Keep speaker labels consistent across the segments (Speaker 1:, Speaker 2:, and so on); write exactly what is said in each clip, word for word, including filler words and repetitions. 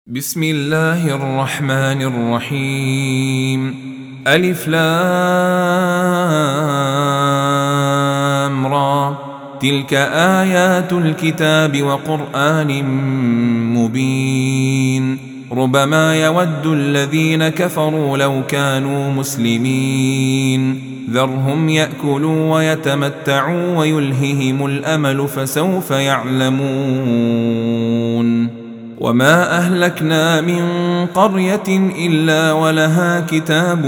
Speaker 1: بسم الله الرحمن الرحيم. ألف لام را، تلك آيات الكتاب وقرآن مبين. ربما يود الذين كفروا لو كانوا مسلمين، ذرهم يأكلوا ويتمتعوا ويلههم الأمل فسوف يعلمون. وما أهلكنا من قرية إلا ولها كتاب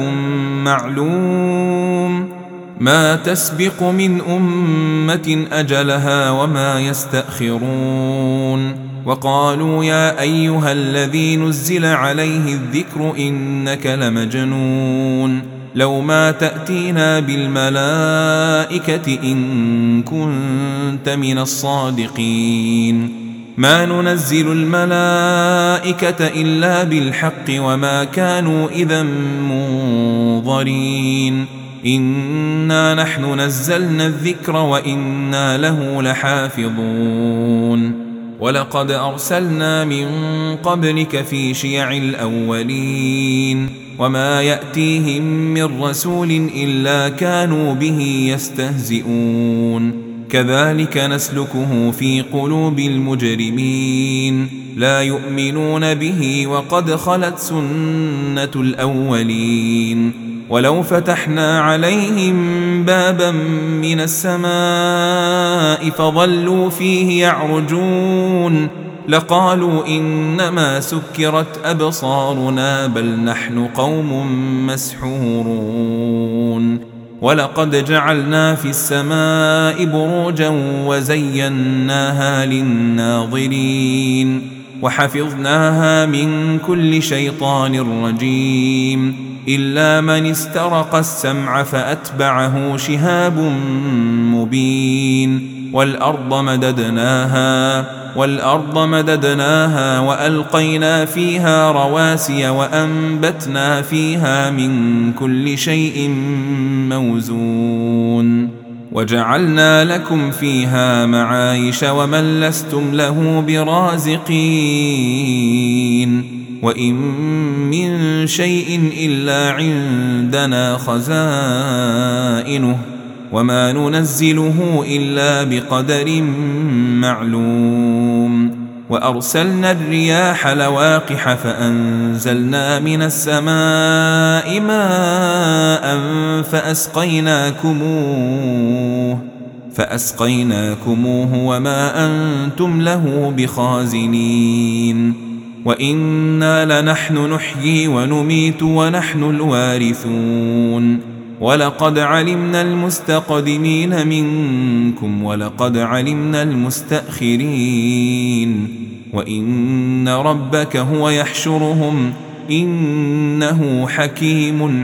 Speaker 1: معلوم، ما تسبق من أمة أجلها وما يستأخرون. وقالوا يا أيها الذي نزل عليه الذكر إنك لمجنون، لو ما تأتينا بالملائكة إن كنت من الصادقين. ما ننزل الملائكة إلا بالحق وما كانوا إذا منظرين. إنا نحن نزلنا الذكر وإنا له لحافظون. ولقد أرسلنا من قبلك في شيع الأولين، وما يأتيهم من رسول إلا كانوا به يستهزئون. كذلك نسلكه في قلوب المجرمين، لا يؤمنون به وقد خلت سنة الأولين. ولو فتحنا عليهم بابا من السماء فظلوا فيه يعرجون لقالوا إنما سكرت أبصارنا بل نحن قوم مسحورون. ولقد جعلنا في السماء بروجا وزيناها للناظرين وحفظناها من كل شيطان رجيم، إلا من استرق السمع فأتبعه شهاب مبين. والأرض مددناها والأرض مددناها وألقينا فيها رواسي وأنبتنا فيها من كل شيء موزون. وجعلنا لكم فيها معايش ومن لستم له برازقين. وإن من شيء إلا عندنا خزائنه وما ننزله إلا بقدر معلوم. وأرسلنا الرياح لواقح فأنزلنا من السماء ماء فأسقيناكموه فأسقيناكموه وما أنتم له بخازنين. وإنا لنحن نحيي ونميت ونحن الوارثون. ولقد علمنا المستقدمين منكم ولقد علمنا المستأخرين. وإن ربك هو يحشرهم إنه حكيم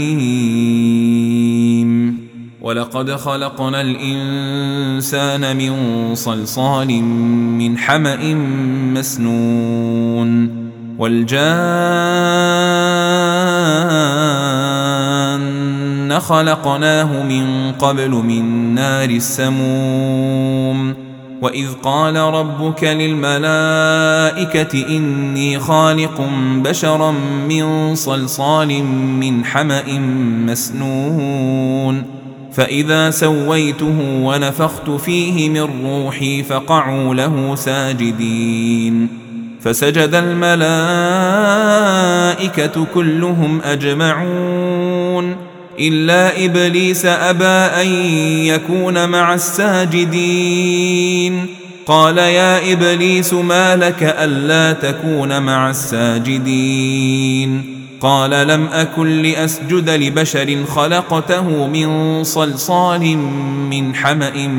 Speaker 1: عليم. ولقد خلقنا الإنسان من صلصال من حمأ مسنون. والجان خلقناه من قبل من نار السموم. وإذ قال ربك للملائكة إني خالق بشرا من صلصال من حمأ مسنون، فإذا سويته ونفخت فيه من روحي فقعوا له ساجدين. فسجد الملائكة كلهم أجمعون إلا إبليس أبى أن يكون مع الساجدين. قال يا إبليس ما لك ألا تكون مع الساجدين؟ قال لم أكن لأسجد لبشر خلقته من صلصال من حمأ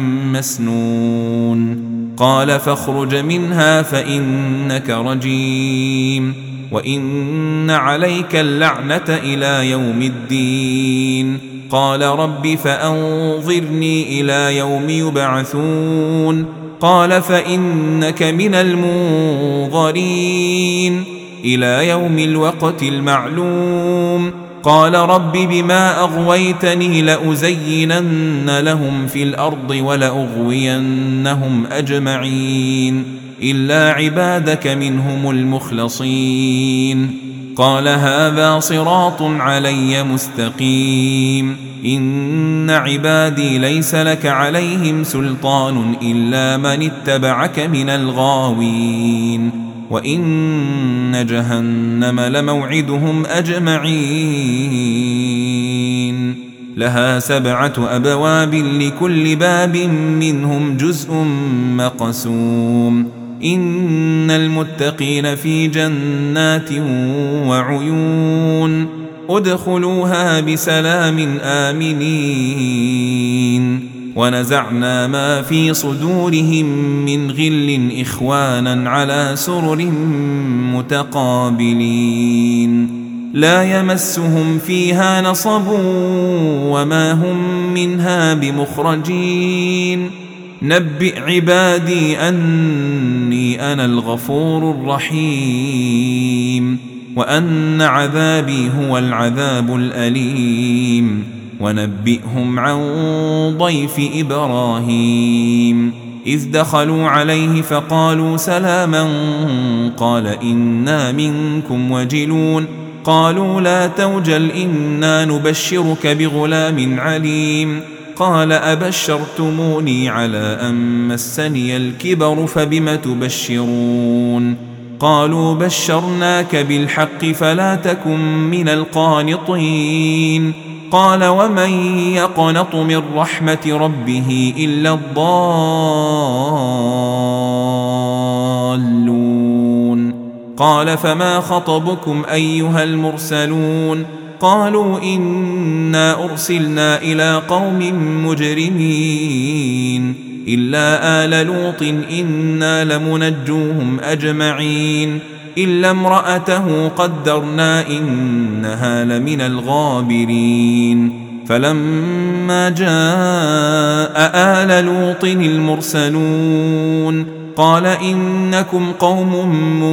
Speaker 1: مسنون. قال فاخرج منها فإنك رجيم وإن عليك اللعنة إلى يوم الدين. قال رب فأنظرني إلى يوم يبعثون. قال فإنك من المنظرين إلى يوم الوقت المعلوم. قال رب بما أغويتني لأزينن لهم في الأرض ولأغوينهم أجمعين إلا عبادك منهم المخلصين. قال هذا صراط علي مستقيم. إن عبادي ليس لك عليهم سلطان إلا من اتبعك من الغاوين. وإن جهنم لموعدهم أجمعين. لها سبعة أبواب لكل باب منهم جزء مقسوم. إن المتقين في جنات وعيون. ادخلوها بسلام آمنين. ونزعنا ما في صدورهم من غل إخوانا على سرر متقابلين. لا يمسهم فيها نصب وما هم منها بمخرجين. نبئ عبادي أني أنا الغفور الرحيم وأن عذابي هو العذاب الأليم. ونبئهم عن ضيف إبراهيم إذ دخلوا عليه فقالوا سلاما قال إنا منكم وجلون. قالوا لا توجل إنا نبشرك بغلام عليم. قال أبشرتموني على أن مسني الكبر فبم تبشرون. قالوا بشرناك بالحق فلا تكن من القانطين. قال ومن يقنط من رحمة ربه إلا الضالون. قال فما خطبكم أيها المرسلون؟ قالوا إنا أرسلنا إلى قوم مجرمين إلا آل لوط إنا لمنجوهم أجمعين إلا امرأته قدرنا إنها لمن الغابرين. فلما جاء آل لوط المرسلون قال إنكم قوم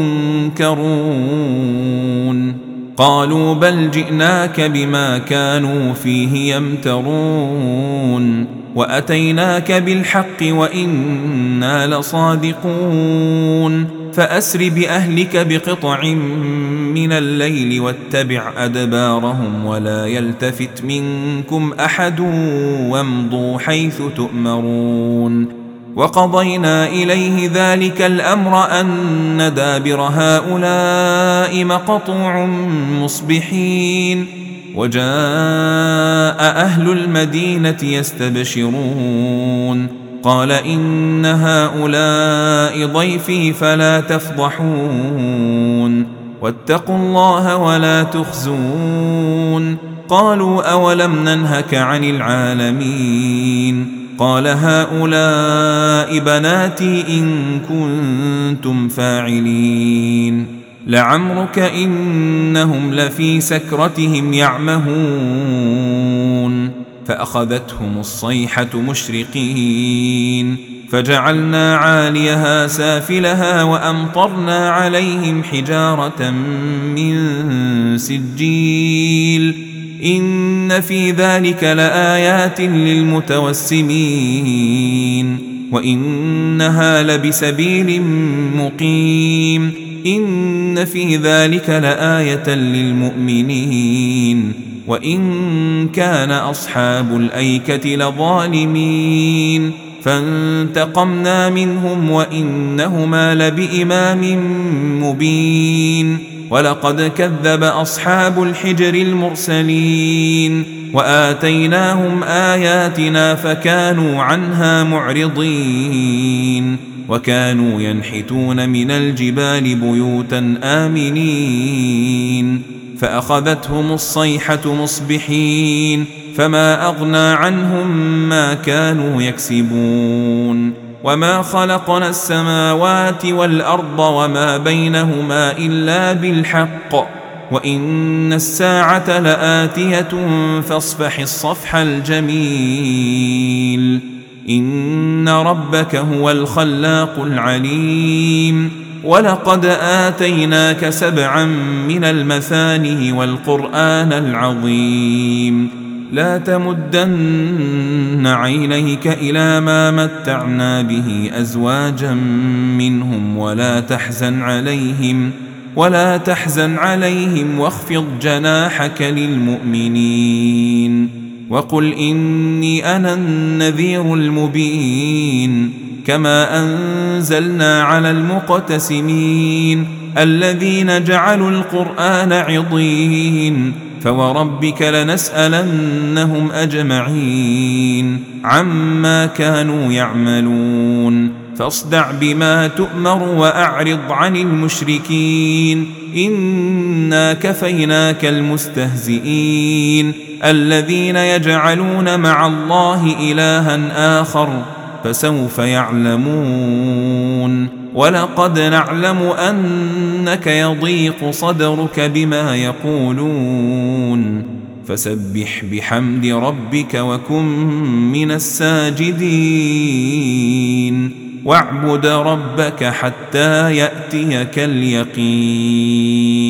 Speaker 1: منكرون. قالوا بل جئناك بما كانوا فيه يمترون وأتيناك بالحق وإنا لصادقون. فأسر بأهلك بقطع من الليل واتبع أدبارهم ولا يلتفت منكم أحد وامضوا حيث تؤمرون. وقضينا إليه ذلك الأمر أن دابر هؤلاء مقطوع مصبحين. وجاء أهل المدينة يستبشرون قال إن هؤلاء ضيفي فلا تفضحون واتقوا الله ولا تخزون. قالوا أولم ننهك عن العالمين؟ قال هؤلاء بناتي إن كنتم فاعلين. لعمرك إنهم لفي سكرتهم يعمهون. فأخذتهم الصيحة مشرقين فجعلنا عاليها سافلها وأمطرنا عليهم حجارة من سجيل. إن في ذلك لآيات للمتوسمين وإنها لبسبيل مقيم. إن في ذلك لآية للمؤمنين وإن كان أصحاب الأيكة لظالمين. فانتقمنا منهم وإنهما لبإمام مبين. ولقد كذب أصحاب الحجر المرسلين وآتيناهم آياتنا فكانوا عنها معرضين. وكانوا ينحتون من الجبال بيوتا آمنين. فأخذتهم الصيحة مصبحين فما أغنى عنهم ما كانوا يكسبون. وما خلقنا السماوات والأرض وما بينهما إلا بالحق وإن الساعة لآتية فاصفح الصفح الجميل. إن ربك هو الخلاق العليم. ولقد آتيناك سبعا من المثاني والقرآن العظيم. لا تمدن عينيك إلى ما متعنا به أزواجا منهم ولا تحزن عليهم ولا تحزن عليهم واخفض جناحك للمؤمنين وقل إني أنا النذير المبين كما أنزلنا على المقتسمين الذين جعلوا القرآن عضين فوربك لنسألنهم أجمعين عما كانوا يعملون فاصدع بما تؤمر وأعرض عن المشركين إنا كفيناك المستهزئين الذين يجعلون مع الله إلها آخر فسوف يعلمون ولقد نعلم أنك يضيق صدرك بما يقولون فسبح بحمد ربك وكن من الساجدين واعبد ربك حتى يأتيك اليقين.